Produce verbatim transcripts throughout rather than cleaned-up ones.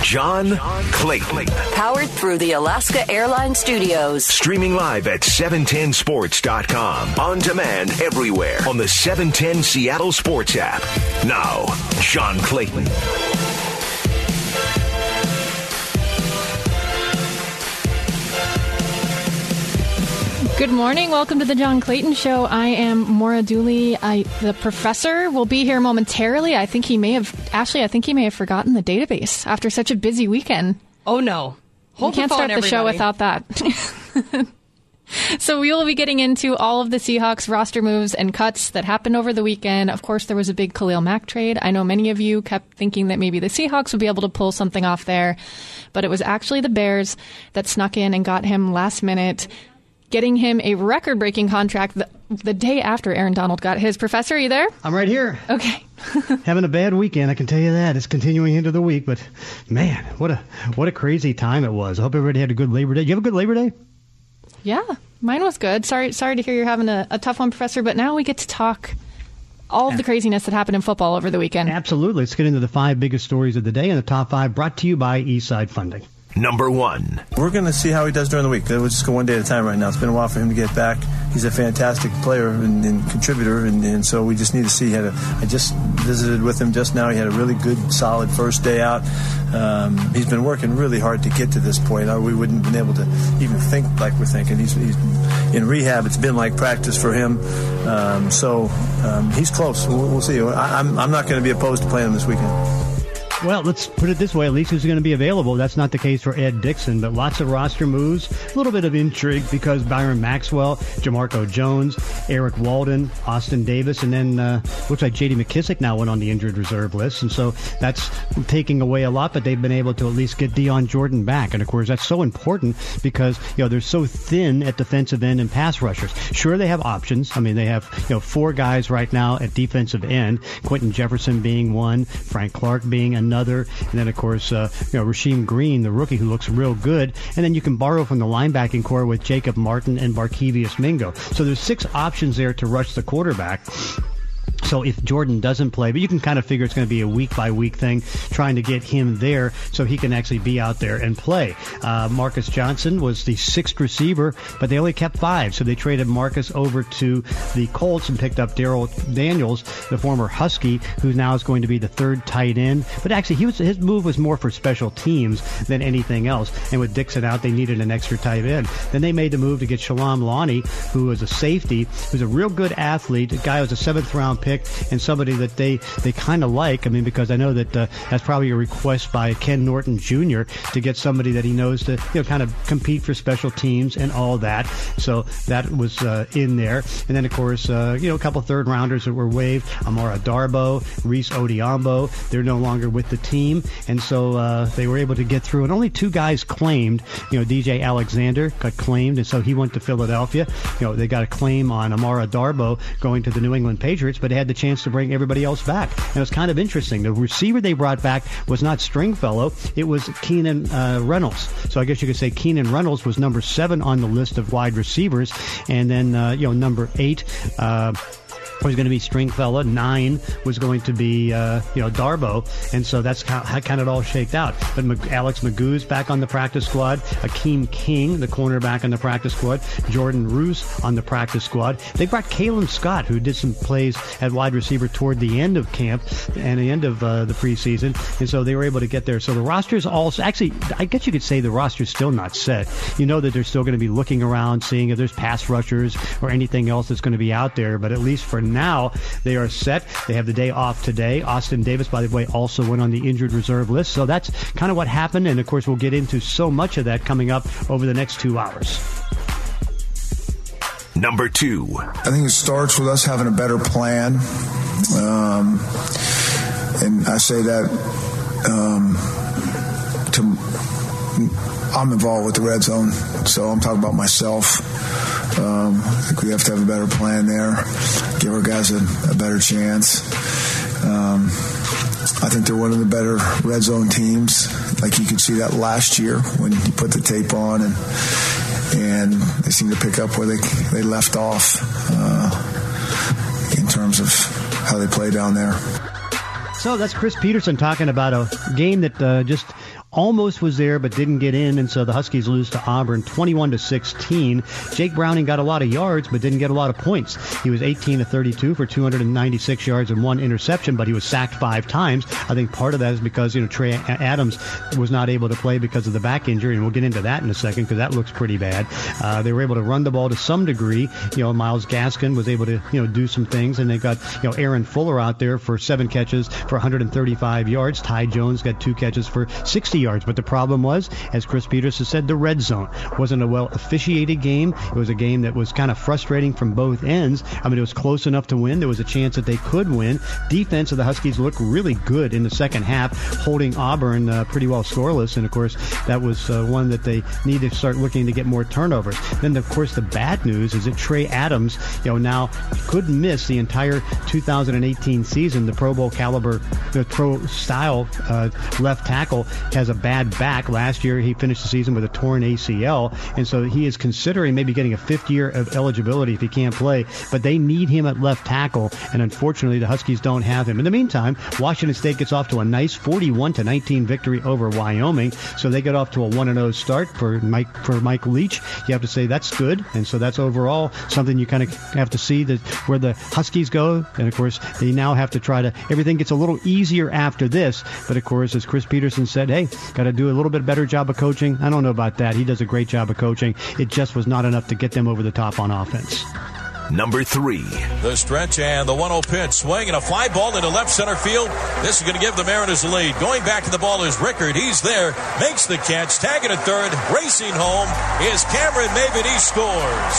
John Clayton. Powered through the Alaska Airlines Studios. Streaming live at seven ten sports dot com. On demand everywhere on the seven ten Seattle Sports app. Now, John Clayton. Good morning. Welcome to the John Clayton Show. I am Maura Dooley. I, the professor will be here momentarily. I think he may have, Ashley, I think he may have forgotten the database after such a busy weekend. Oh, no. Hold we can't the phone, start the show without that. So we will be getting into all of the Seahawks roster moves and cuts that happened over the weekend. Of course, there was a big Khalil Mack trade. I know many of you kept thinking that maybe the Seahawks would be able to pull something off there, but it was actually the Bears that snuck in and got him last minute, getting him a record-breaking contract the, the day after Aaron Donald got his. Professor, are you there? I'm right here. Okay. Having a bad weekend, I can tell you that. It's continuing into the week, but man, what a what a crazy time it was. I hope everybody had a good Labor Day. Did you have a good Labor Day? Yeah, mine was good. Sorry sorry to hear you're having a, a tough one, Professor, but now we get to talk all of the craziness that happened in football over the weekend. Absolutely. Let's get into the five biggest stories of the day, and the top five brought to you by Eastside Funding. Number one. We're going to see how he does during the week. We'll just go one day at a time right now. It's been a while for him to get back. He's a fantastic player and, and contributor, and, and so we just need to see. He had a, I just visited with him just now. He had a really good, solid first day out. Um, he's been working really hard to get to this point. We wouldn't have been able to even think like we're thinking. He's, he's in rehab. It's been like practice for him. Um, so um, he's close. We'll, we'll see. I, I'm, I'm not going to be opposed to playing him this weekend. Well, let's put it this way. At least he's going to be available. That's not the case for Ed Dickson, but lots of roster moves. A little bit of intrigue because Byron Maxwell, Jamarco Jones, Eric Walden, Austin Davis, and then uh, looks like J D McKissick now went on the injured reserve list. And so that's taking away a lot, but they've been able to at least get Dion Jordan back. And, of course, that's so important because, you know, they're so thin at defensive end and pass rushers. Sure, they have options. I mean, they have, you know, four guys right now at defensive end, Quentin Jefferson being one, Frank Clark being another. Another, and then of course, uh, you know, Rasheem Green, the rookie, who looks real good, and then you can borrow from the linebacking core with Jacob Martin and Barkevius Mingo. So there's six options there to rush the quarterback. So if Jordan doesn't play, but you can kind of figure it's going to be a week-by-week thing, trying to get him there so he can actually be out there and play. Uh, Marcus Johnson was the sixth receiver, but they only kept five, so they traded Marcus over to the Colts and picked up Darrell Daniels, the former Husky, who now is going to be the third tight end. But actually, he was his move was more for special teams than anything else. And with Dixon out, they needed an extra tight end. Then they made the move to get Shalom Lonnie, who was a safety, who's a real good athlete, a guy who was a seventh-round pick, and somebody that they, they kind of like. I mean, because I know that uh, that's probably a request by Ken Norton Junior to get somebody that he knows to, you know, kind of compete for special teams and all that. So that was uh, in there. And then, of course, uh, you know, a couple third rounders that were waived. Amara Darboh, Reese Odiambo, they're no longer with the team. And so uh, they were able to get through. And only two guys claimed. You know, D J Alexander got claimed, and so he went to Philadelphia. You know, they got a claim on Amara Darboh going to the New England Patriots, but they had the chance to bring everybody else back. And it was kind of interesting. The receiver they brought back was not Stringfellow. It was Keenan uh, Reynolds. So I guess you could say Keenan Reynolds was number seven on the list of wide receivers. And then, uh, you know, number eight, uh, was going to be Stringfellow. Nine was going to be, uh, you know, Darboh. And so that's how, how kind of it all shaked out. But Mag- Alex Magoo's back on the practice squad. Akeem King, the cornerback on the practice squad. Jordan Roos on the practice squad. They brought Kalen Scott, who did some plays at wide receiver toward the end of camp and the end of uh, the preseason. And so they were able to get there. So the roster's all, actually, I guess you could say the roster's still not set. You know that they're still going to be looking around, seeing if there's pass rushers or anything else that's going to be out there. But at least for now, they are set. They have the day off today. Austin Davis, by the way, also went on the injured reserve list. So that's kind of what happened. And, of course, we'll get into so much of that coming up over the next two hours. Number two. I think it starts with us having a better plan. Um, and I say that um, to, I'm involved with the red zone, so I'm talking about myself. Um, I think we have to have a better plan there, give our guys a, a better chance. Um, I think they're one of the better red zone teams. Like you could see that last year when you put the tape on, and and they seem to pick up where they they left off uh, in terms of how they play down there. So that's Chris Peterson talking about a game that uh, just almost was there but didn't get in, and so the Huskies lose to Auburn twenty-one to sixteen. Jake Browning got a lot of yards but didn't get a lot of points. He was eighteen to thirty-two for two hundred ninety-six yards and one interception, but he was sacked five times. I think part of that is because, you know, Trey Adams was not able to play because of the back injury, and we'll get into that in a second because that looks pretty bad. Uh, they were able to run the ball to some degree. You know, Myles Gaskin was able to, you know, do some things, and they got, you know, Aaron Fuller out there for seven catches for one hundred thirty-five yards. Ty Jones got two catches for sixty yards. But the problem was, as Chris Peters has said, the red zone wasn't a well officiated game. It was a game that was kind of frustrating from both ends. I mean, it was close enough to win. There was a chance that they could win. Defense of the Huskies looked really good in the second half, holding Auburn uh, pretty well scoreless. And of course, that was uh, one that they need to start looking to get more turnovers. Then, of course, the bad news is that Trey Adams, you know, now could miss the entire two thousand eighteen season. The Pro Bowl caliber, the pro style uh, left tackle has a bad back. Last year, he finished the season with a torn A C L, and so he is considering maybe getting a fifth year of eligibility if he can't play. But they need him at left tackle, and unfortunately, the Huskies don't have him. In the meantime, Washington State gets off to a nice forty-one to nineteen victory over Wyoming, so they get off to a one and oh start for Mike for Mike Leach. You have to say that's good, and so that's overall something you kind of have to see that where the Huskies go. And of course, they now have to try to. Everything gets a little easier after this, but of course, as Chris Peterson said, hey, got to do a little bit better job of coaching. I don't know about that. He does a great job of coaching. It just was not enough to get them over the top on offense. Number three. The stretch and the one oh pitch. Swing and a fly ball into left center field. This is going to give the Mariners a lead. Going back to the ball is Rickard. He's there. Makes the catch. Tagging at third. Racing home is Cameron Maybin. He scores.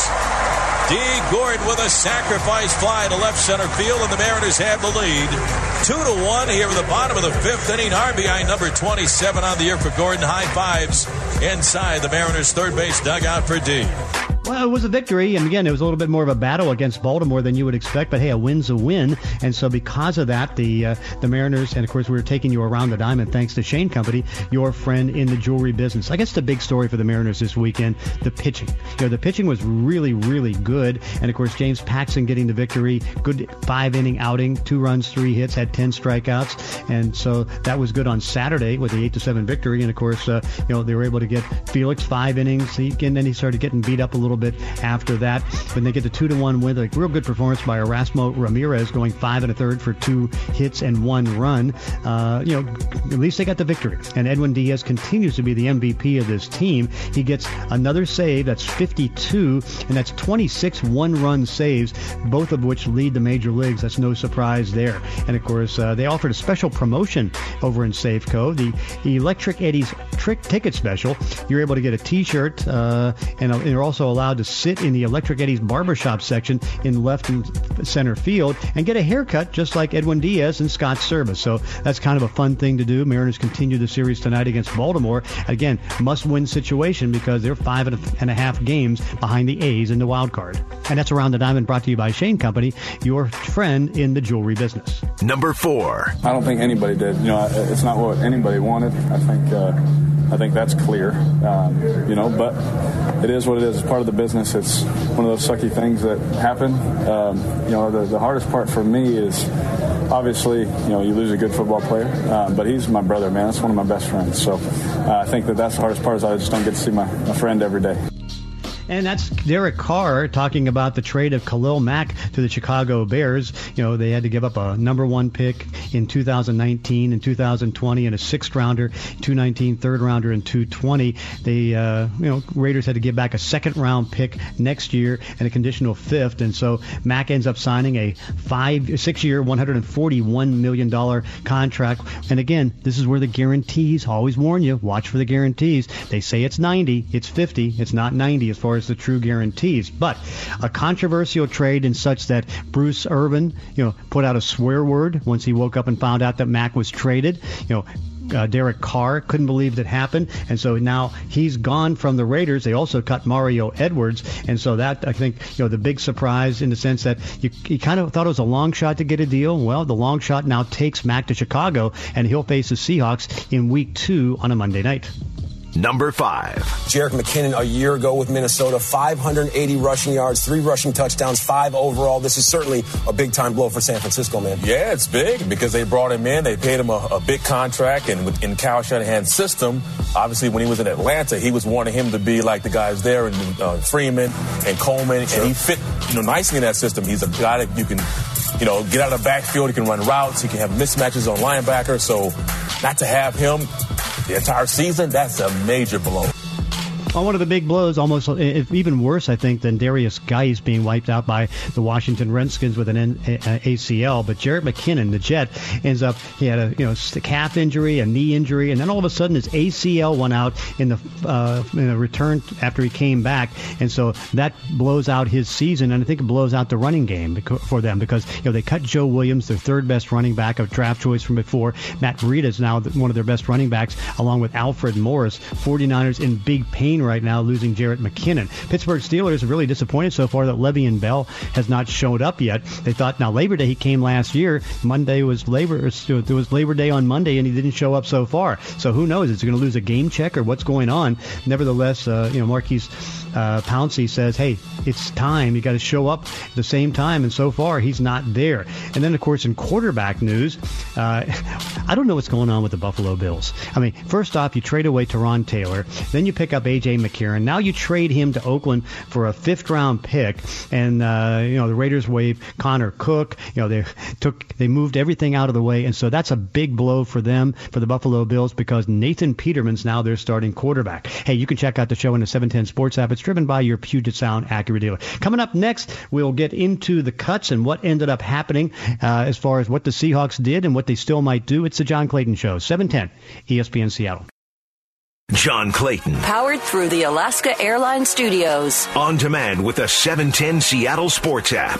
D. Gordon with a sacrifice fly to left center field, and the Mariners have the lead. Two to one here in the bottom of the fifth inning. R B I number twenty-seven on the year for Gordon. High fives inside the Mariners' third base dugout for D. Well, it was a victory, and again, it was a little bit more of a battle against Baltimore than you would expect, but hey, a win's a win, and so because of that, the uh, the Mariners, and of course, we were taking you around the diamond thanks to Shane Company, your friend in the jewelry business. I guess the big story for the Mariners this weekend, the pitching. You know, the pitching was really, really good, and of course, James Paxton getting the victory, good five-inning outing, two runs, three hits, had ten strikeouts, and so that was good on Saturday with the eight to seven victory, and of course, uh, you know, they were able to get Felix five innings, and then he started getting beat up a little bit after that. When they get the two to one win, a real good performance by Erasmo Ramirez, going five and a third for two hits and one run. Uh, you know, at least they got the victory. And Edwin Diaz continues to be the M V P of this team. He gets another save. That's fifty-two, and that's twenty-six one-run saves, both of which lead the major leagues. That's no surprise there. And of course, uh, they offered a special promotion over in Safeco, the Electric Eddie's Trick Ticket Special. You're able to get a T-shirt, uh, and you're also allowed to sit in the Electric Eddie's barbershop section in left and center field and get a haircut just like Edwin Diaz and Scott Servais. So that's kind of a fun thing to do. Mariners continue the series tonight against Baltimore. Again, must-win situation because they're five and a half games behind the A's in the wild card. And that's Around the Diamond, brought to you by Shane Company, your friend in the jewelry business. Number four. I don't think anybody did. You know, it's not what anybody wanted. I think uh, I think that's clear. Um, you know, but it is what it is. It's part of the business. It's one of those sucky things that happen. Um, you know, the, the hardest part for me is obviously, you know, you lose a good football player, um, but he's my brother, man. That's one of my best friends. So uh, I think that that's the hardest part is I just don't get to see my, my friend every day. And that's Derek Carr talking about the trade of Khalil Mack to the Chicago Bears. You know, they had to give up a number one pick in two thousand nineteen and two thousand twenty and a sixth rounder, two nineteen, third rounder, and two twenty. They, uh, you know, Raiders had to give back a second round pick next year and a conditional fifth. And so Mack ends up signing a five, six year, one hundred forty-one million dollars contract. And again, this is where the guarantees, always warn you, watch for the guarantees. They say it's ninety, it's fifty, it's not ninety as far as the true guarantees. But a controversial trade in such that Bruce Irvin, you know, put out a swear word once he woke up and found out that Mack was traded. You know, Uh, Derek Carr couldn't believe that happened, and so now he's gone from the Raiders. They also cut Mario Edwards, and so that, I think, you know, the big surprise in the sense that you, you kind of thought it was a long shot to get a deal. Well, the long shot now takes Mack to Chicago, and he'll face the Seahawks in week two on a Monday night. number five. Jerick McKinnon a year ago with Minnesota, five hundred eighty rushing yards, three rushing touchdowns, five overall. This is certainly a big-time blow for San Francisco, man. Yeah, it's big because they brought him in. They paid him a, a big contract, and in Kyle Shanahan's system, obviously when he was in Atlanta, he was wanting him to be like the guys there, and uh, Freeman and Coleman, sure. and he fit you know nicely in that system. He's a guy that you can you know get out of the backfield. He can run routes. He can have mismatches on linebacker. So not to have him the entire season, that's a major blow. Well, one of the big blows, almost even worse, I think, than Darius Geis being wiped out by the Washington Redskins with an A C L. But Jerick McKinnon, the Jet, ends up, he had a you know a calf injury, a knee injury, and then all of a sudden his A C L went out in the uh, in a return after he came back. And so that blows out his season, and I think it blows out the running game for them because you know they cut Joe Williams, their third best running back, a draft choice from before. Matt Breida is now one of their best running backs, along with Alfred Morris. 49ers in big pain right now, losing Jerick McKinnon. Pittsburgh Steelers are really disappointed so far that Le'Veon Bell has not showed up yet. They thought, now Labor Day, he came last year. Monday was Labor, there was Labor Day on Monday, and he didn't show up so far. So who knows? Is he going to lose a game check or what's going on? Nevertheless, uh, you know, Marquise uh, Pouncey says, hey, it's time. You got to show up at the same time, and so far he's not there. And then, of course, in quarterback news, uh, I don't know what's going on with the Buffalo Bills. I mean, first off, you trade away Teron Taylor, then you pick up A J McCarron. Now you trade him to Oakland for a fifth-round pick, and uh, you know the Raiders waived Connor Cook. You know they took they moved everything out of the way, and so that's a big blow for them, for the Buffalo Bills, because Nathan Peterman's now their starting quarterback. Hey, you can check out the show in the seven ten Sports app. It's driven by your Puget Sound Acura dealer. Coming up next, we'll get into the cuts and what ended up happening uh, as far as what the Seahawks did and what they still might do. It's the John Clayton Show, seven ten E S P N Seattle. John Clayton. Powered through the Alaska Airlines Studios. On demand with the seven ten Seattle Sports app.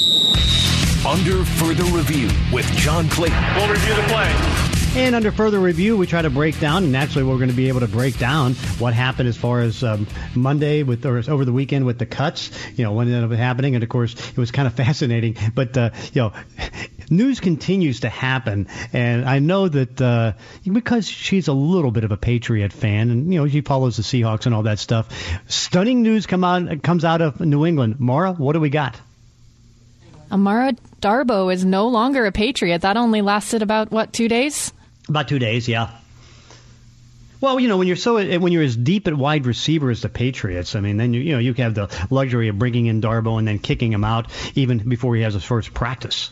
Under further review with John Clayton. We'll review the play. And under further review, we try to break down, and naturally we're going to be able to break down what happened as far as um, Monday with or over the weekend with the cuts, you know, what ended up happening. And, of course, it was kind of fascinating. But, uh, you know, news continues to happen. And I know that uh, because she's a little bit of a Patriot fan, and, you know, she follows the Seahawks and all that stuff, stunning news come out, comes out of New England. Mara, what do we got? Amara Darboh is no longer a Patriot. That only lasted about, what, two days? About two days, yeah. Well, you know, when you're so when you're as deep at wide receiver as the Patriots, I mean, then you you know you have the luxury of bringing in Darboh and then kicking him out even before he has his first practice.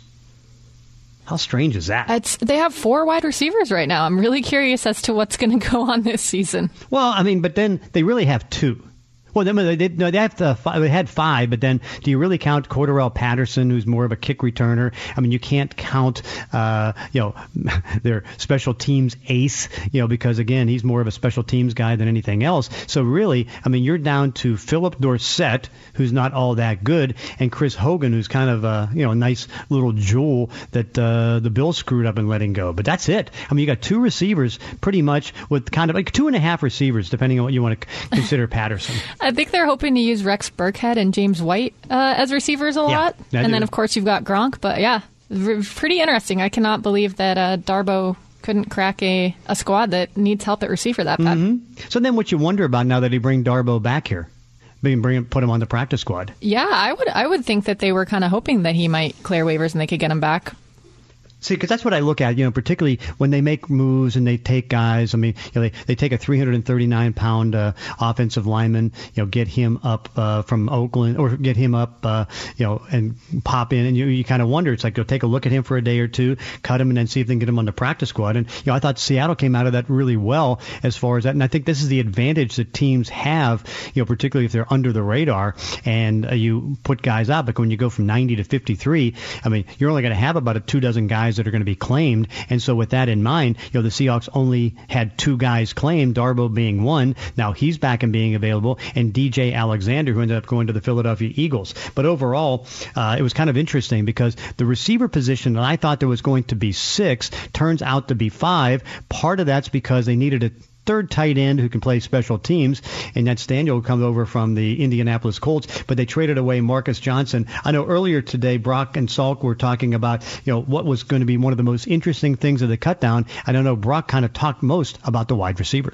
How strange is that? It's they have four wide receivers right now. I'm really curious as to what's going to go on this season. Well, I mean, but then they really have two. Well, they did. No, they have to, they had five, but then do you really count Cordarrelle Patterson, who's more of a kick returner? I mean, you can't count, uh, you know, their special teams ace, you know, because again, he's more of a special teams guy than anything else. So really, I mean, you're down to Philip Dorsett, who's not all that good, and Chris Hogan, who's kind of a, you know, a nice little jewel that uh, the Bills screwed up in letting go. But that's it. I mean, you got two receivers, pretty much with kind of like two and a half receivers, depending on what you want to consider Patterson. I think they're hoping to use Rex Burkhead and James White uh, as receivers a yeah, lot. And then, of course, you've got Gronk. But, yeah, r- pretty interesting. I cannot believe that uh, Darboh couldn't crack a, a squad that needs help at receiver that bad. Mm-hmm. So then what you wonder about now that he bring Darboh back here? Bring, bring put him on the practice squad. Yeah, I would I would think that they were kind of hoping that he might clear waivers and they could get him back. See, because that's what I look at, you know, particularly when they make moves and they take guys. I mean, you know, they, they take a three hundred thirty-nine pound uh, offensive lineman, you know, get him up uh, from Oakland or get him up, uh, you know, and pop in. And you, you kind of wonder, it's like, you'll take a look at him for a day or two, cut him, and then see if they can get him on the practice squad. And, you know, I thought Seattle came out of that really well as far as that. And I think this is the advantage that teams have, you know, particularly if they're under the radar and uh, you put guys out. But when you go from ninety to fifty-three, I mean, you're only going to have about a two dozen guys that are going to be claimed. And so with that in mind, you know, the Seahawks only had two guys claimed, Darboh being one. Now he's back and being available, and D J Alexander, who ended up going to the Philadelphia Eagles. But overall, uh, it was kind of interesting because the receiver position that I thought there was going to be six turns out to be five. Part of that's because they needed a third tight end who can play special teams, and that's Daniel, who comes over from the Indianapolis Colts, but they traded away Marcus Johnson. I know earlier today, Brock and Salk were talking about, you know, what was going to be one of the most interesting things of the cut down. I don't know, Brock kind of talked most about the wide receivers.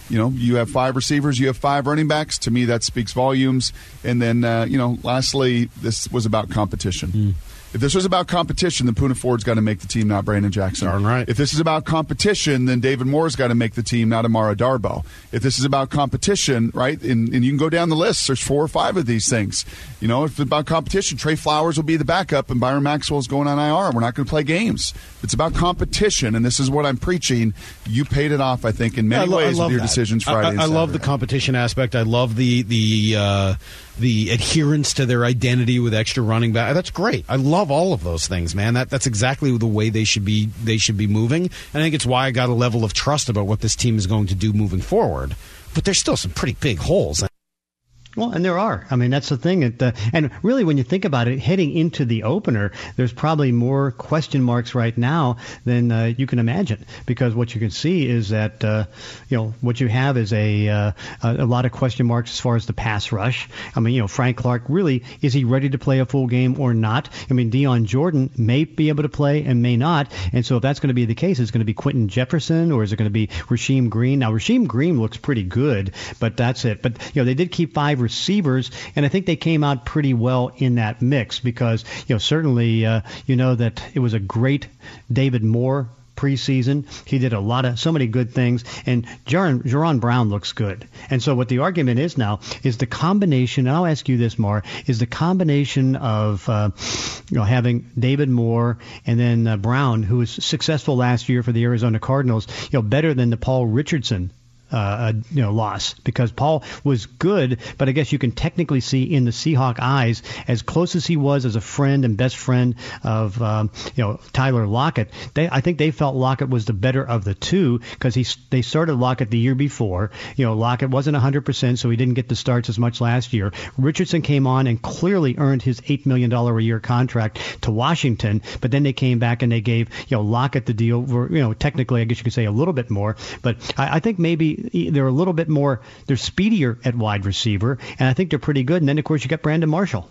You know, you have five receivers, you have five running backs. To me, that speaks volumes. And then, uh, you know, lastly, this was about competition. Mm. If this was about competition, then Poona Ford's got to make the team, not Brandon Jackson. Darn right. If this is about competition, then David Moore's got to make the team, not Amara Darboh. If this is about competition, right, and, and you can go down the list, there's four or five of these things. You know, if it's about competition, Trey Flowers will be the backup and Byron Maxwell's going on I R. We're not going to play games. If it's about competition, and this is what I'm preaching, you paid it off, I think, in many I lo- ways I love with your that. decisions Friday I, and I, I Saturday. love the competition aspect. I love the the uh, the adherence to their identity with extra running back. That's great. I love all of those things, man. That that's exactly the way they should be. They should be moving. And I think it's why I got a level of trust about what this team is going to do moving forward. But there's still some pretty big holes. Well, and there are. I mean, that's the thing. It, uh, and really, when you think about it, heading into the opener, there's probably more question marks right now than uh, you can imagine. Because what you can see is that, uh, you know, what you have is a, uh, a lot of question marks as far as the pass rush. I mean, you know, Frank Clark, really, is he ready to play a full game or not? I mean, Deion Jordan may be able to play and may not. And so if that's going to be the case, is it going to be Quentin Jefferson or is it going to be Rasheem Green? Now, Rasheem Green looks pretty good, but that's it. But, you know, they did keep five receivers, and I think they came out pretty well in that mix because, you know, certainly, uh, you know, that it was a great David Moore preseason. He did a lot of, so many good things, and Jaron, Jaron Brown looks good. And so what the argument is now is the combination, and I'll ask you this, Mar, is the combination of, uh, you know, having David Moore and then uh, Brown, who was successful last year for the Arizona Cardinals, you know, better than the Paul Richardson Uh, you know, loss because Paul was good, but I guess you can technically see in the Seahawk eyes, as close as he was as a friend and best friend of, um, you know, Tyler Lockett, they, I think they felt Lockett was the better of the two because he they started Lockett the year before. You know, Lockett wasn't one hundred percent, so he didn't get the starts as much last year. Richardson came on and clearly earned his eight million dollars a year contract to Washington, but then they came back and they gave, you know, Lockett the deal for, you know, technically, I guess you could say a little bit more, but I, I think maybe they're a little bit more, they're speedier at wide receiver, and I think they're pretty good. And then, of course, you got Brandon Marshall.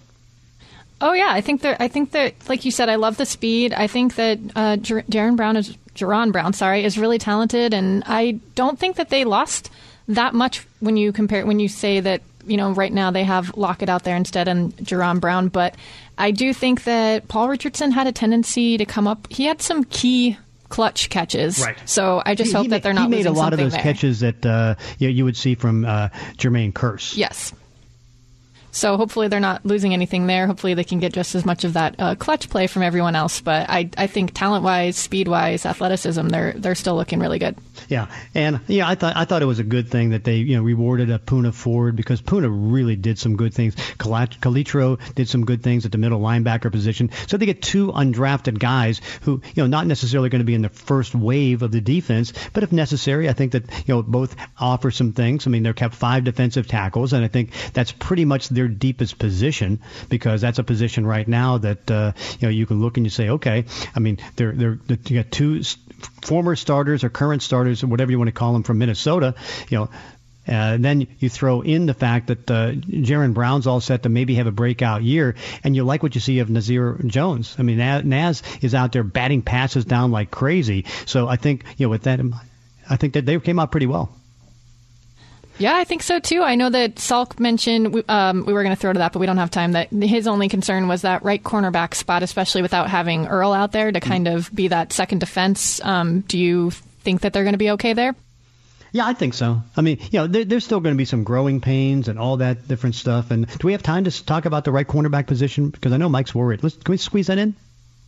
Oh, yeah. I think that, I think that, like you said, I love the speed. I think that uh, Jar- Jaron Brown is, Jaron Brown, sorry, is really talented, and I don't think that they lost that much when you compare, when you say that, you know, right now they have Lockett out there instead and Jaron Brown, but I do think that Paul Richardson had a tendency to come up. He had some key clutch catches. Right. So I just he, hope he that made, they're not he made losing a lot of those there. catches that uh, you, you would see from uh, Jermaine Kearse. Yes. So hopefully they're not losing anything there. Hopefully they can get just as much of that uh, clutch play from everyone else. But I, I think talent-wise, speed-wise, athleticism, they're they're still looking really good. Yeah, and yeah, I thought I thought it was a good thing that they you know rewarded a Poona Ford because Poona really did some good things. Calitro did some good things at the middle linebacker position. So they get two undrafted guys who you know not necessarily going to be in the first wave of the defense, but if necessary, I think that you know both offer some things. I mean, they're kept five defensive tackles, and I think that's pretty much their deepest position because that's a position right now that uh, you know you can look and you say, okay, I mean they're they're you got two former starters or current starters or whatever you want to call them from Minnesota, you know. Uh, then you throw in the fact that uh, Jaron Brown's all set to maybe have a breakout year, and you like what you see of Nazir Jones. I mean, Naz is out there batting passes down like crazy. So I think you know with that, I think that they came out pretty well. Yeah, I think so, too. I know that Salk mentioned, um, we were going to throw to that, but we don't have time, that his only concern was that right cornerback spot, especially without having Earl out there to kind of be that second defense. Um, do you think that they're going to be okay there? Yeah, I think so. I mean, you know, there, there's still going to be some growing pains and all that different stuff. And do we have time to talk about the right cornerback position? Because I know Mike's worried. Let's, can we squeeze that in?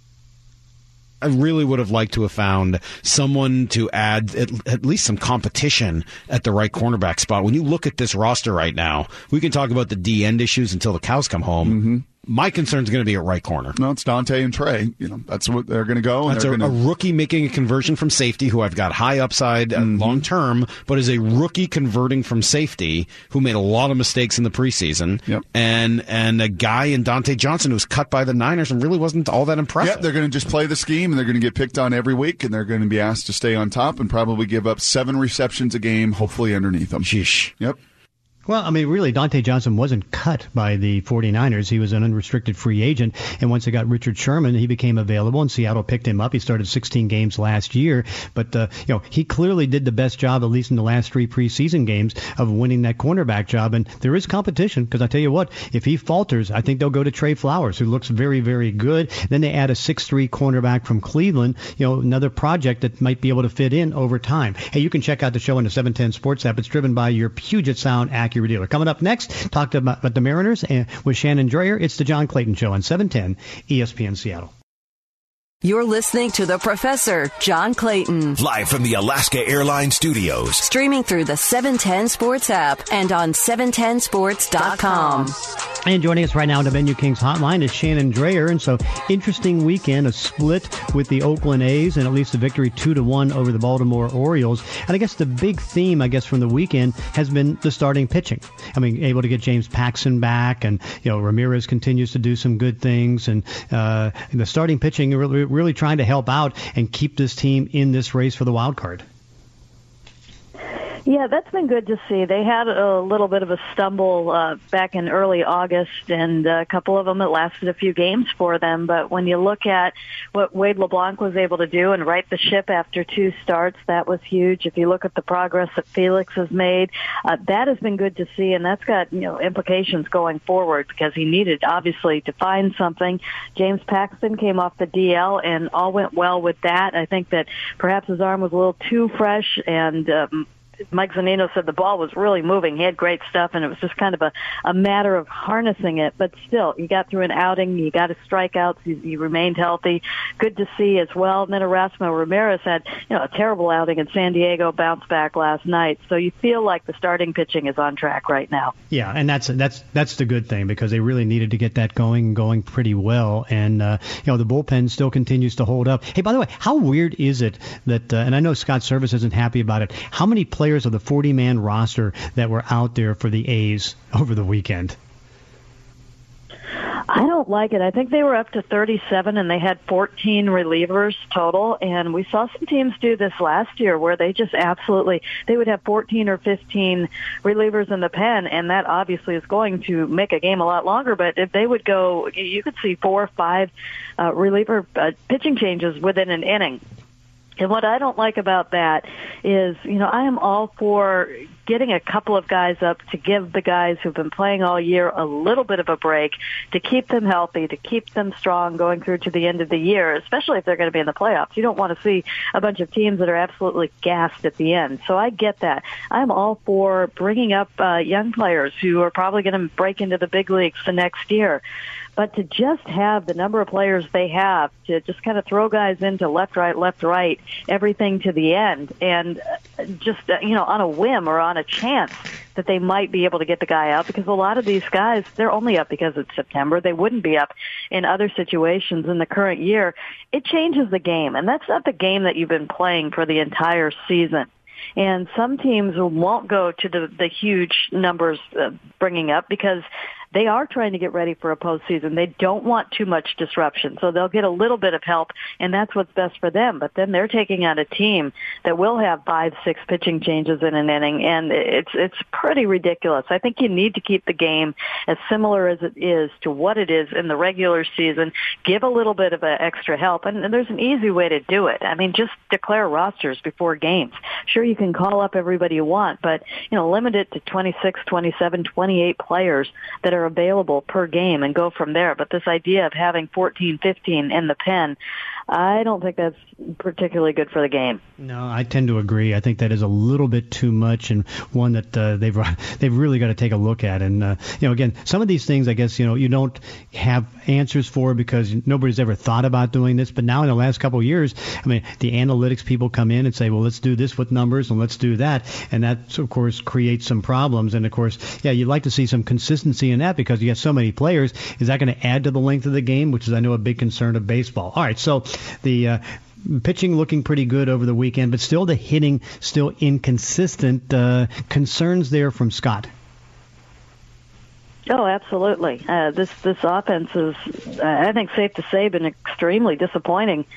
I really would have liked to have found someone to add at, at least some competition at the right cornerback spot. When you look at this roster right now, we can talk about the D-end issues until the cows come home. Mm-hmm. My concern is going to be at right corner. No, it's Dante and Trey. You know, that's what they're going to go. That's and a, gonna... a rookie making a conversion from safety who I've got high upside mm-hmm. long term, but is a rookie converting from safety who made a lot of mistakes in the preseason. Yep. And and a guy in Dante Johnson who was cut by the Niners and really wasn't all that impressive. Yeah, they're going to just play the scheme and they're going to get picked on every week and they're going to be asked to stay on top and probably give up seven receptions a game, hopefully underneath them. Sheesh. Yep. Well, I mean, really, Dante Johnson wasn't cut by the 49ers. He was an unrestricted free agent, and once they got Richard Sherman, he became available, and Seattle picked him up. He started sixteen games last year, but uh, you know, he clearly did the best job, at least in the last three preseason games, of winning that cornerback job. And there is competition, because I tell you what, if he falters, I think they'll go to Trey Flowers, who looks very, very good. Then they add a six three cornerback from Cleveland, you know, another project that might be able to fit in over time. Hey, you can check out the show on the seven ten Sports app. It's driven by your Puget Sound Acura dealer. Coming up next, talk about, about the Mariners and with Shannon Dreyer. It's the John Clayton Show on seven ten E S P N Seattle. You're listening to The Professor, John Clayton. Live from the Alaska Airlines Studios. Streaming through the seven ten Sports app and on seven ten sports dot com. And joining us right now on the Venue Kings hotline is Shannon Dreyer. And so, interesting weekend, a split with the Oakland A's and at least a victory two to one over the Baltimore Orioles. And I guess the big theme, I guess, from the weekend has been the starting pitching. I mean, able to get James Paxton back, and, you know, Ramirez continues to do some good things. And, uh, and the starting pitching really, really trying to help out and keep this team in this race for the wild card. Yeah, that's been good to see. They had a little bit of a stumble uh, back in early August, and a couple of them that lasted a few games for them. But when you look at what Wade LeBlanc was able to do and right the ship after two starts, that was huge. If you look at the progress that Felix has made, uh, that has been good to see, and that's got, you know, implications going forward because he needed, obviously, to find something. James Paxton came off the D L, and all went well with that. I think that perhaps his arm was a little too fresh, and um, Mike Zunino said the ball was really moving. He had great stuff, and it was just kind of a, a matter of harnessing it. But still, you got through an outing. You got his strikeouts. You, you remained healthy. Good to see as well. And then Erasmo Ramirez had, you know, a terrible outing in San Diego, bounced back last night. So you feel like the starting pitching is on track right now. Yeah, and that's that's that's the good thing because they really needed to get that going, going pretty well. And, uh, you know, the bullpen still continues to hold up. Hey, by the way, how weird is it that, uh, and I know Scott Service isn't happy about it, how many players of the forty-man roster that were out there for the A's over the weekend? I don't like it. I think they were up to thirty-seven, and they had fourteen relievers total. And we saw some teams do this last year where they just absolutely, they would have fourteen or fifteen relievers in the pen, and that obviously is going to make a game a lot longer. But if they would go, you could see four or five uh, reliever uh, pitching changes within an inning. And what I don't like about that is, you know, I am all for getting a couple of guys up to give the guys who've been playing all year a little bit of a break, to keep them healthy, to keep them strong going through to the end of the year, especially if they're going to be in the playoffs. You don't want to see a bunch of teams that are absolutely gassed at the end. So I get that. I'm all for bringing up uh, young players who are probably going to break into the big leagues the next year. But to just have the number of players they have, to just kind of throw guys into left, right, left, right, everything to the end, and just, uh, you know, on a whim or on a chance that they might be able to get the guy out, because a lot of these guys, they're only up because it's September. They wouldn't be up in other situations in the current year. It changes the game, and that's not the game that you've been playing for the entire season. And some teams won't go to the, the huge numbers uh, bringing up because they are trying to get ready for a postseason. They don't want too much disruption, so they'll get a little bit of help, and that's what's best for them. But then they're taking on a team that will have five, six pitching changes in an inning, and it's it's pretty ridiculous. I think you need to keep the game as similar as it is to what it is in the regular season. Give a little bit of a extra help, and, and there's an easy way to do it. I mean, just declare rosters before games. Sure, you can call up everybody you want, but, you know, limit it to twenty-six, twenty-seven, twenty-eight players that are available per game and go from there. But this idea of having fourteen, fifteen in the pen, I don't think that's particularly good for the game. No, I tend to agree. I think that is a little bit too much, and one that uh, they've they've really got to take a look at. And uh, you know, again, some of these things, I guess, you know, you don't have answers for because nobody's ever thought about doing this. But now in the last couple of years, I mean, the analytics people come in and say, well, let's do this with numbers and let's do that, and that of course creates some problems. And of course, yeah, you'd like to see some consistency in that because you have so many players. Is that going to add to the length of the game, which is, I know, a big concern of baseball? All right, so the uh, pitching looking pretty good over the weekend, but still the hitting still inconsistent. Uh, concerns there from Scott? Oh, absolutely. Uh, this this offense is, uh, I think, safe to say, been extremely disappointing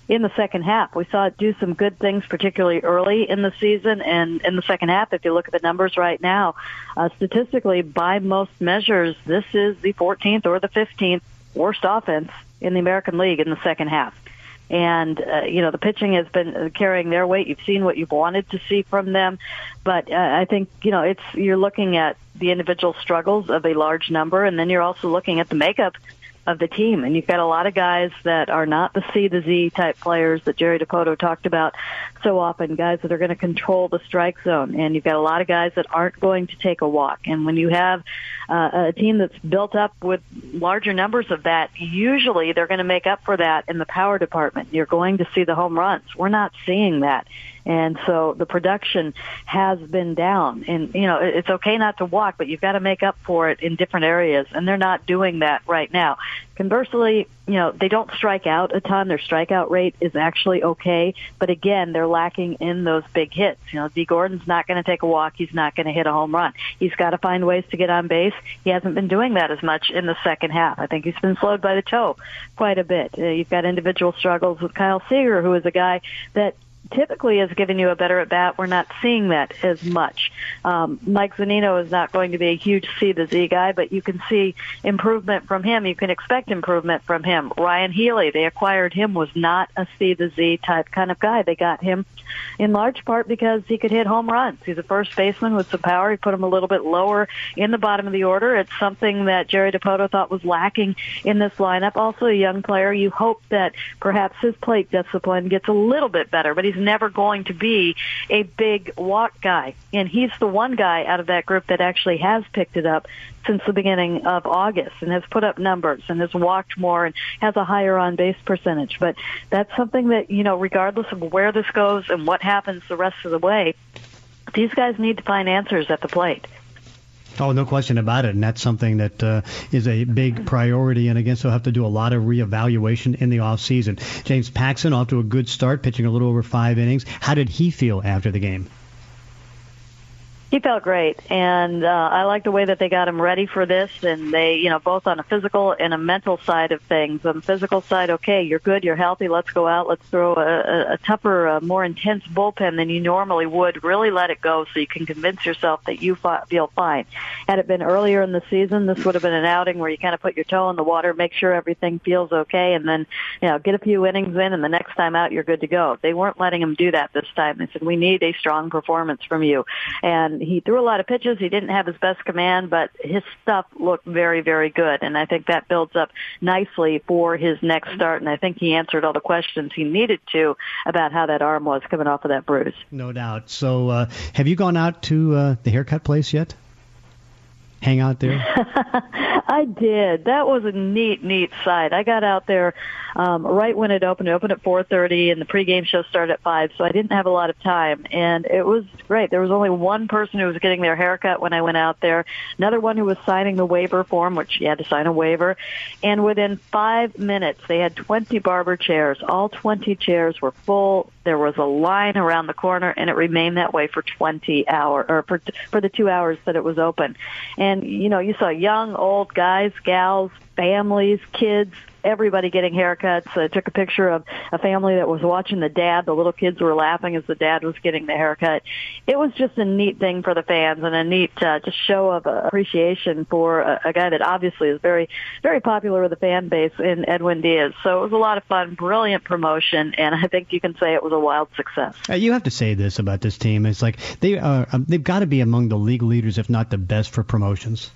in the second half. We saw it do some good things, particularly early in the season. And in the second half, if you look at the numbers right now, uh, statistically, by most measures, this is the fourteenth or the fifteenth worst offense in the American League in the second half. And, uh, you know, the pitching has been carrying their weight. You've seen what you've wanted to see from them. But uh, I think, you know, it's you're looking at the individual struggles of a large number, and then you're also looking at the makeup of the team. And you've got a lot of guys that are not the C to Z type players that Jerry Dipoto talked about so often, guys that are going to control the strike zone. And you've got a lot of guys that aren't going to take a walk. And when you have uh, a team that's built up with larger numbers of that, usually they're going to make up for that in the power department. You're going to see the home runs. We're not seeing that. And so the production has been down. And, you know, it's okay not to walk, but you've got to make up for it in different areas. And they're not doing that right now. Conversely, you know, they don't strike out a ton. Their strikeout rate is actually okay. But again, they're lacking in those big hits. You know, D. Gordon's not going to take a walk. He's not going to hit a home run. He's got to find ways to get on base. He hasn't been doing that as much in the second half. I think he's been slowed by the toe quite a bit. Uh, you've got individual struggles with Kyle Seager, who is a guy that typically has given you a better at bat. We're not seeing that as much. Um, Mike Zunino is not going to be a huge C to Z guy, but you can see improvement from him. You can expect improvement from him. Ryan Healy, they acquired him, was not a C to Z type kind of guy. They got him in large part because he could hit home runs. He's a first baseman with some power. He put him a little bit lower in the bottom of the order. It's something that Jerry Dipoto thought was lacking in this lineup. Also a young player. You hope that perhaps his plate discipline gets a little bit better, but he's never going to be a big walk guy. And he's the one guy out of that group that actually has picked it up since the beginning of August and has put up numbers and has walked more and has a higher on-base percentage. But that's something that, you know, regardless of where this goes and what happens the rest of the way, these guys need to find answers at the plate. Oh, no question about it. And that's something that uh, is a big priority. And, again, so have to do a lot of reevaluation in the offseason. James Paxton off to a good start, pitching a little over five innings. How did he feel after the game? He felt great, and uh, I like the way that they got him ready for this, and they, you know, both on a physical and a mental side of things. On the physical side, okay, you're good, you're healthy, let's go out, let's throw a, a, a tougher, a more intense bullpen than you normally would. Really let it go so you can convince yourself that you fi- feel fine. Had it been earlier in the season, this would have been an outing where you kind of put your toe in the water, make sure everything feels okay, and then, you know, get a few innings in, and the next time out, you're good to go. They weren't letting him do that this time. They said, we need a strong performance from you. And he threw a lot of pitches. He didn't have his best command, but his stuff looked very, very good. And I think that builds up nicely for his next start. And I think he answered all the questions he needed to about how that arm was coming off of that bruise. No doubt. So uh, have you gone out to uh, the haircut place yet? Hang out there? I did. That was a neat, neat sight. I got out there um, right when it opened. It opened at four thirty, and the pregame show started at five, so I didn't have a lot of time. And it was great. There was only one person who was getting their haircut when I went out there, another one who was signing the waiver form, which you had to sign a waiver. And within five minutes, they had twenty barber chairs. All twenty chairs were full. There was a line around the corner, and it remained that way for twenty hours, or for, for the two hours that it was open. And, you know, you saw young, old guys, gals, families, kids, everybody getting haircuts. I took a picture of a family that was watching the dad. The little kids were laughing as the dad was getting the haircut. It was just a neat thing for the fans and a neat uh, just show of uh, appreciation for a, a guy that obviously is very, very popular with the fan base in Edwin Diaz. So it was a lot of fun, brilliant promotion, and I think you can say it was a wild success. Uh, you have to say this about this team. It's like they are, um, they've got to be among the league leaders, if not the best, for promotions.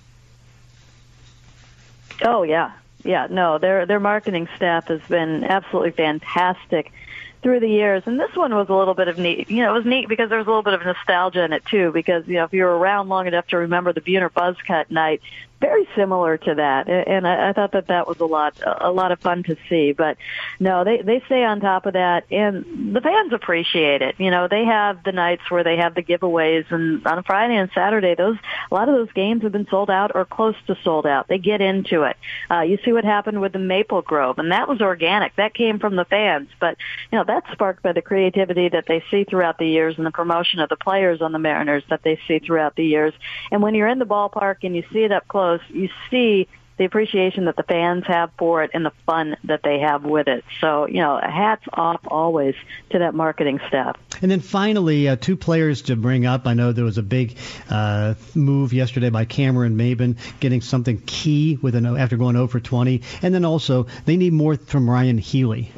Oh, yeah. Yeah, no, their their marketing staff has been absolutely fantastic through the years. And this one was a little bit of neat. You know, it was neat because there was a little bit of nostalgia in it, too, because, you know, if you were around long enough to remember the Buhner Buzz Cut night, very similar to that. And I, I thought that that was a lot, a lot of fun to see. But no, they, they stay on top of that, and the fans appreciate it. You know, they have the nights where they have the giveaways, and on a Friday and Saturday, those, a lot of those games have been sold out or close to sold out. They get into it. Uh, you see what happened with the Maple Grove, and that was organic. That came from the fans. But, you know, that's sparked by the creativity that they see throughout the years and the promotion of the players on the Mariners that they see throughout the years. And when you're in the ballpark and you see it up close, you see the appreciation that the fans have for it and the fun that they have with it. So, you know, hats off always to that marketing staff. And then finally, uh, two players to bring up. I know there was a big uh, move yesterday by Cameron Maybin, getting something key with an after going oh for twenty. And then also, they need more from Ryan Healy.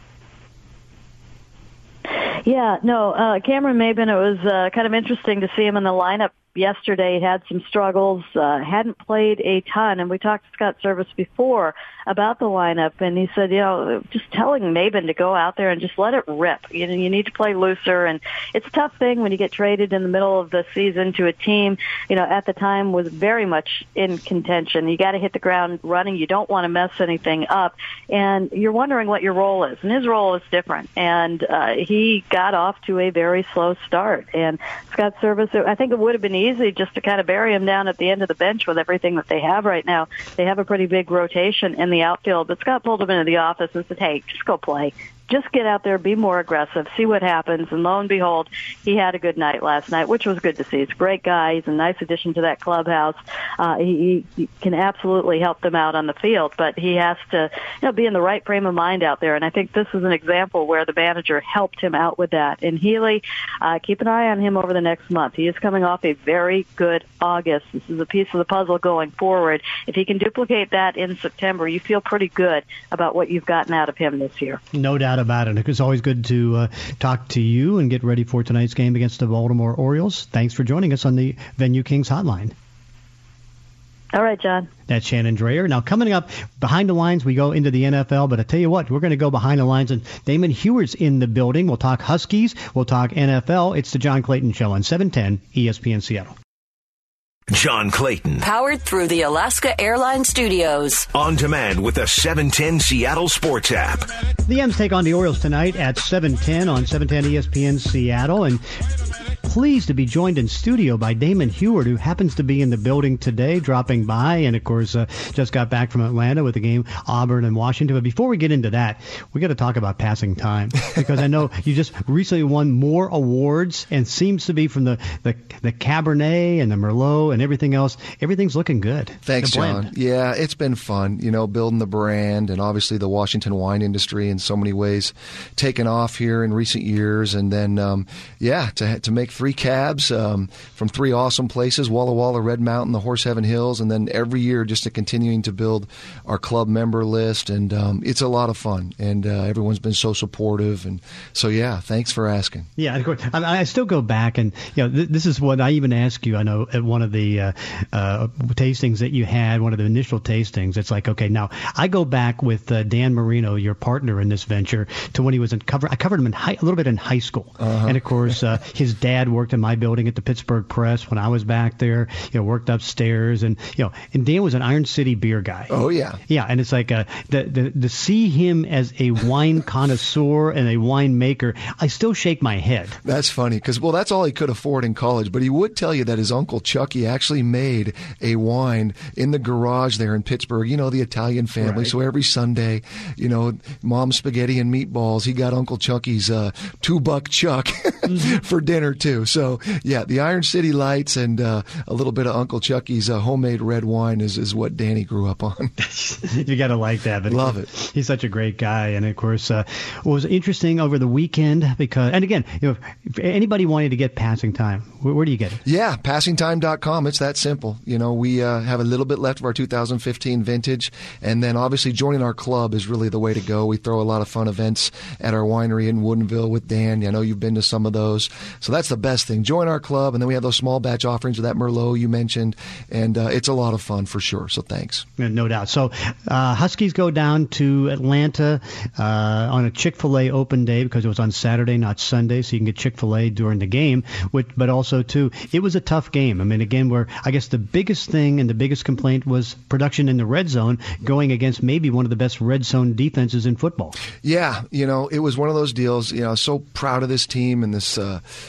Yeah, no, uh, Cameron Maybin, it was uh, kind of interesting to see him in the lineup yesterday. He had some struggles, uh, hadn't played a ton, and we talked to Scott Service before about the lineup, and he said, you know, just telling Maybin to go out there and just let it rip. You know, you need to play looser, and it's a tough thing when you get traded in the middle of the season to a team, you know, at the time was very much in contention. You got to hit the ground running. You don't want to mess anything up, and you're wondering what your role is, and his role is different, and uh, he got off to a very slow start, and Scott Service, I think it would have been easy just to kind of bury him down at the end of the bench with everything that they have right now. They have a pretty big rotation in the outfield, but Scott pulled him into the office and said, hey, just go play. Just get out there, be more aggressive, see what happens. And lo and behold, he had a good night last night, which was good to see. He's a great guy. He's a nice addition to that clubhouse. Uh, he, he can absolutely help them out on the field, but he has to, you know, be in the right frame of mind out there. And I think this is an example where the manager helped him out with that. And Healy, uh, keep an eye on him over the next month. He is coming off a very good August. This is a piece of the puzzle going forward. If he can duplicate that in September, you feel pretty good about what you've gotten out of him this year. No doubt about it. It's always good to uh, talk to you and get ready for tonight's game against the Baltimore Orioles. Thanks for joining us on the Venue Kings hotline. All right, John. That's Shannon Drayer. Now, coming up behind the lines, we go into the N F L, but I tell you what, we're going to go behind the lines, and Damon Heward's in the building. We'll talk Huskies. We'll talk N F L. It's the John Clayton Show on seven ten E S P N Seattle. John Clayton. Powered through the Alaska Airlines Studios. On demand with the seven ten Seattle Sports app. The M's take on the Orioles tonight at seven ten on seven ten E S P N Seattle. And pleased to be joined in studio by Damon Heward, who happens to be in the building today, dropping by, and of course uh, just got back from Atlanta with the game Auburn and Washington. But before we get into that, we got to talk about passing time, because I know you just recently won more awards, and seems to be from the the, the Cabernet and the Merlot and everything else. Everything's looking good. Thanks, John. Yeah, it's been fun, you know, building the brand, and obviously the Washington wine industry in so many ways taken off here in recent years, and then um, yeah, to to make three cabs um, from three awesome places, Walla Walla, Red Mountain, the Horse Heaven Hills, and then every year just to continuing to build our club member list, and um, it's a lot of fun, and uh, everyone's been so supportive, and so yeah, thanks for asking. Yeah, of course. I, I still go back, and you know, th- this is what I even ask you. I know at one of the uh, uh, tastings that you had, one of the initial tastings, it's like, okay, now I go back with uh, Dan Marino, your partner in this venture, to when he was in cover. I covered him in high, a little bit in high school, uh-huh. and of course, uh, his dad worked in my building at the Pittsburgh Press when I was back there. You know, worked upstairs, and you know, and Dan was an Iron City beer guy. Oh yeah, yeah, and it's like uh, the, the to see him as a wine connoisseur and a wine maker, I still shake my head. That's funny, because well, that's all he could afford in college. But he would tell you that his uncle Chucky actually made a wine in the garage there in Pittsburgh. You know, the Italian family. Right. So every Sunday, you know, mom's spaghetti and meatballs. He got Uncle Chucky's uh, two buck chuck for dinner too. So yeah, the Iron City Lights and uh, a little bit of Uncle Chucky's uh, homemade red wine is, is what Danny grew up on. You got to like that. But Love it. He's such a great guy. And of course, uh, what was interesting over the weekend, because, and again, you know, if anybody wanting to get passing time, where, where do you get it? Yeah, passing time dot com. It's that simple. You know, we uh, have a little bit left of our two thousand fifteen vintage, and then obviously joining our club is really the way to go. We throw a lot of fun events at our winery in Woodinville with Dan. I know you've been to some of those. So that's the best thing. Join our club, and then we have those small batch offerings of that Merlot you mentioned, and uh, it's a lot of fun for sure. So thanks. No doubt. So uh, Huskies go down to Atlanta uh, on a Chick-fil-A open day, because it was on Saturday, not Sunday, so you can get Chick-fil-A during the game. Which, but also, too, it was a tough game. I mean, again, where I guess the biggest thing and the biggest complaint was production in the red zone, going against maybe one of the best red zone defenses in football. Yeah, you know, it was one of those deals. You know, so proud of this team and this uh, outfit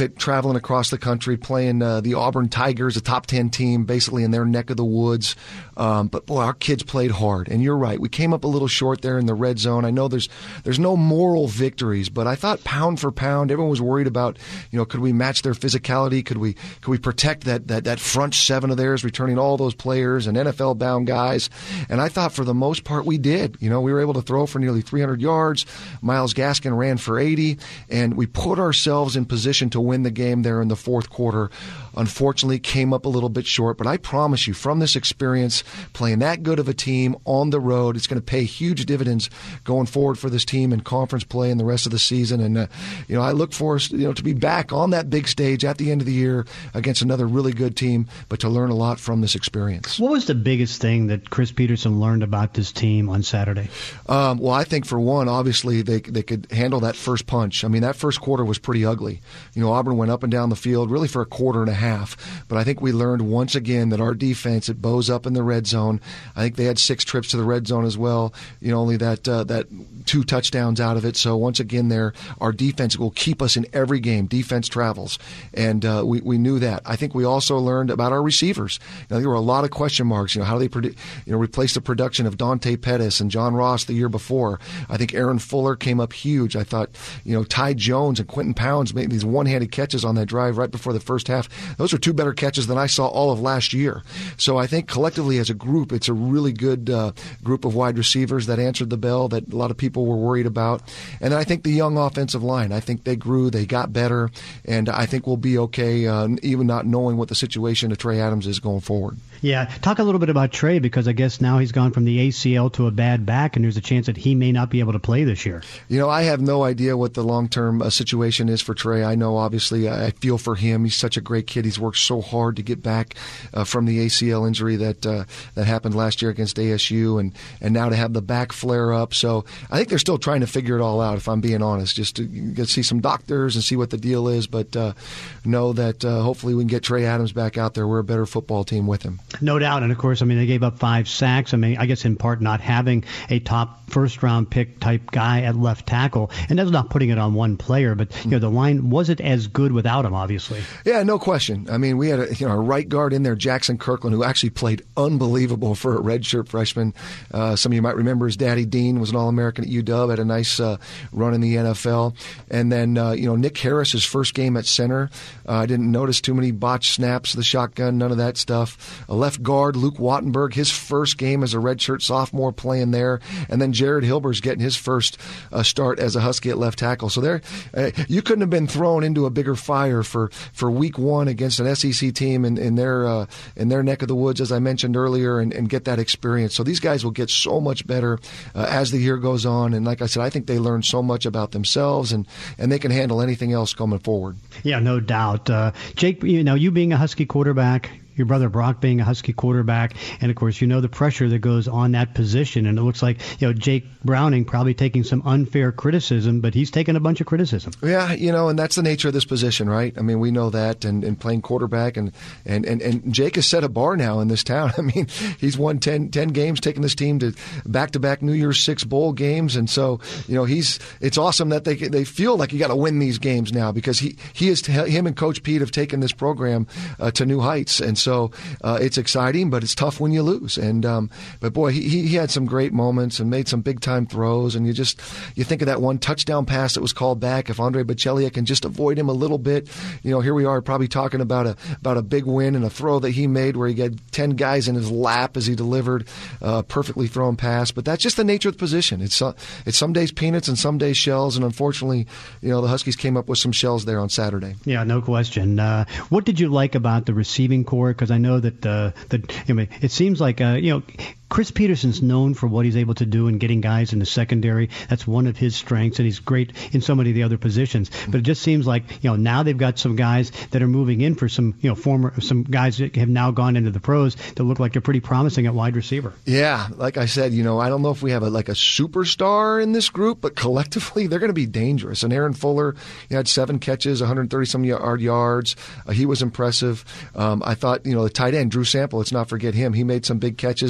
it traveling across the country, playing uh, the Auburn Tigers, a top ten team, basically in their neck of the woods. Um, but boy, our kids played hard, and you're right. We came up a little short there in the red zone. I know there's there's no moral victories, but I thought pound for pound, everyone was worried about, you know, could we match their physicality? Could we could we protect that that that front seven of theirs, returning all those players and N F L bound guys? And I thought for the most part we did. You know, we were able to throw for nearly three hundred yards. Myles Gaskin ran for eighty, and we put ourselves in position to win the game there in the fourth quarter. Unfortunately, came up a little bit short, but I promise you, from this experience, playing that good of a team on the road, it's going to pay huge dividends going forward for this team in conference play and the rest of the season. And uh, you know, I look for us, you know, to be back on that big stage at the end of the year against another really good team, but to learn a lot from this experience. What was the biggest thing that Chris Petersen learned about this team on Saturday? Um, well, I think for one, obviously they they could handle that first punch. I mean, that first quarter was pretty ugly. You know, Auburn went up and down the field really for a quarter and a half. But I think we learned once again that our defense, it bows up in the red zone. I think they had six trips to the red zone as well. You know, only that uh, that two touchdowns out of it. So once again, there our defense will keep us in every game. Defense travels, and uh, we we knew that. I think we also learned about our receivers. You know, there were a lot of question marks. You know, how do they produ- you know replace the production of Dante Pettis and John Ross the year before? I think Aaron Fuller came up huge. I thought, you know, Ty Jones and Quentin Pounds made these one-handed catches on that drive right before the first half. Those are two better catches than I saw all of last year. So I think collectively as a group, it's a really good uh, group of wide receivers that answered the bell that a lot of people were worried about. And then I think the young offensive line, I think they grew, they got better, and I think we'll be okay, uh, even not knowing what the situation of Trey Adams is going forward. Yeah, talk a little bit about Trey, because I guess now he's gone from the A C L to a bad back, and there's a chance that he may not be able to play this year. You know, I have no idea what the long-term uh, situation is for Trey. I know, obviously, I feel for him. He's such a great kid. He's worked so hard to get back uh, from the A C L injury that uh, that happened last year against A S U, and, and now to have the back flare up. So I think they're still trying to figure it all out, if I'm being honest, just to get, see some doctors and see what the deal is. But uh, know that uh, hopefully we can get Trey Adams back out there. We're a better football team with him. No doubt. And, of course, I mean, they gave up five sacks. I mean, I guess in part not having a top first-round pick type guy at left tackle. And that's not putting it on one player, but, you know, the line wasn't as good without him, obviously. Yeah, no question. I mean, we had a, you know, a right guard in there, Jackson Kirkland, who actually played unbelievable for a redshirt freshman. Uh, some of you might remember his daddy, Dean, was an All-American at U W, had a nice uh, run in the N F L. And then, uh, you know, Nick Harris, his first game at center. Uh, I didn't notice too many botched snaps, the shotgun, none of that stuff. A left guard, Luke Wattenberg, his first game as a redshirt sophomore playing there. And then Jared Hilber's getting his first uh, start as a Husky at left tackle. So there, uh, you couldn't have been thrown into a bigger fire for, for week one against an S E C team in, in their uh, in their neck of the woods, as I mentioned earlier, and, and get that experience. So these guys will get so much better uh, as the year goes on. And like I said, I think they learn so much about themselves, and, and they can handle anything else coming forward. Yeah, no doubt. Uh, Jake, you know, you being a Husky quarterback, your brother Brock being a Husky quarterback, and of course, you know the pressure that goes on that position. And it looks like, you know, Jake Browning probably taking some unfair criticism, but he's taking a bunch of criticism. Yeah, you know, and that's the nature of this position, right? I mean, we know that, and, and playing quarterback, and, and, and, and Jake has set a bar now in this town. I mean, he's won ten, ten games, taking this team to back-to-back New Year's Six bowl games, and so, you know, he's it's awesome that they they feel like you got to win these games now, because he he is him and Coach Pete have taken this program uh, to new heights, and so. So uh, it's exciting, but it's tough when you lose. And um, but boy, he he had some great moments and made some big time throws. And you just you think of that one touchdown pass that was called back. If Andre Bocellia can just avoid him a little bit, you know, here we are probably talking about a about a big win and a throw that he made where he got ten guys in his lap as he delivered a perfectly thrown pass. But that's just the nature of the position. It's uh, it's some days peanuts and some days shells. And unfortunately, you know, the Huskies came up with some shells there on Saturday. Yeah, no question. Uh, what did you like about the receiving corps? Because I know that uh, that I mean, it seems like uh, you know. Chris Petersen's known for what he's able to do in getting guys in the secondary. That's one of his strengths, and he's great in so many of the other positions. But it just seems like, you know, now they've got some guys that are moving in for some, you know, former some guys that have now gone into the pros that look like they're pretty promising at wide receiver. Yeah, like I said, you know, I don't know if we have a, like a superstar in this group, but collectively they're going to be dangerous. And Aaron Fuller, he had seven catches, one hundred thirty some yard yards. Uh, he was impressive. Um, I thought, you know, the tight end Drew Sample. Let's not forget him. He made some big catches, did a great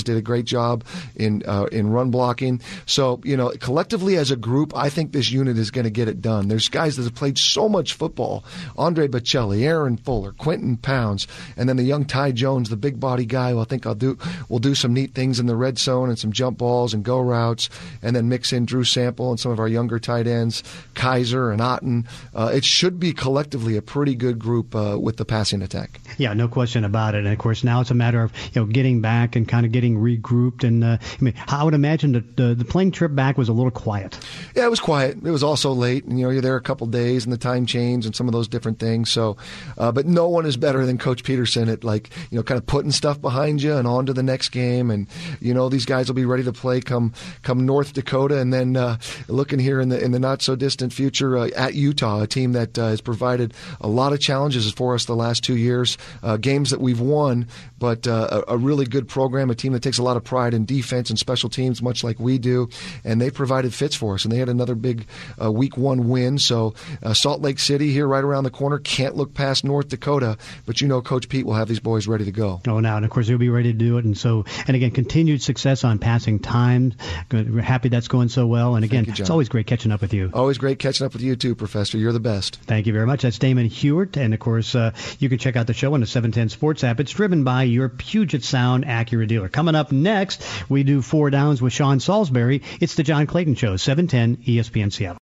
job in uh, in run blocking. So, you know, collectively as a group, I think this unit is going to get it done. There's guys that have played so much football. Andre Bocelli, Aaron Fuller, Quentin Pounds, and then the young Ty Jones, the big body guy who I think I'll do will do some neat things in the red zone and some jump balls and go routes, and then mix in Drew Sample and some of our younger tight ends, Kaiser and Otten. Uh, it should be collectively a pretty good group uh, with the passing attack. Yeah, no question about it. And of course, now it's a matter of you know getting back and kind of getting regrouped. And uh, I mean, I would imagine that the, the plane trip back was a little quiet. Yeah, it was quiet. It was also late, and you know you're there a couple days, and the time change and some of those different things. So, uh, but no one is better than Coach Peterson at like you know kind of putting stuff behind you and on to the next game. And you know these guys will be ready to play come come North Dakota, and then uh, looking here in the in the not so distant future uh, at Utah, a team that uh, has provided a lot of challenges for us the last two years. Uh, games that we've won, but uh, a, a really good program, a team that takes a lot of pride in defense and special teams, much like we do, and they provided fits for us. And they had another big uh, week one win. So uh, Salt Lake City here right around the corner, can't look past North Dakota, but you know Coach Pete will have these boys ready to go. Oh, now, and of course, he'll be ready to do it. And so, and again, continued success on passing time. We're happy that's going so well. And again, you, it's always great catching up with you. Always great catching up with you too, Professor. You're the best. Thank you very much. That's Damon Hewart. And of course, uh, you can check out the show on the seven ten Sports app. It's driven by your Puget Sound Acura dealer. Coming up next, we do Four Downs with Sean Salisbury. It's the John Clayton Show, seven ten E S P N Seattle.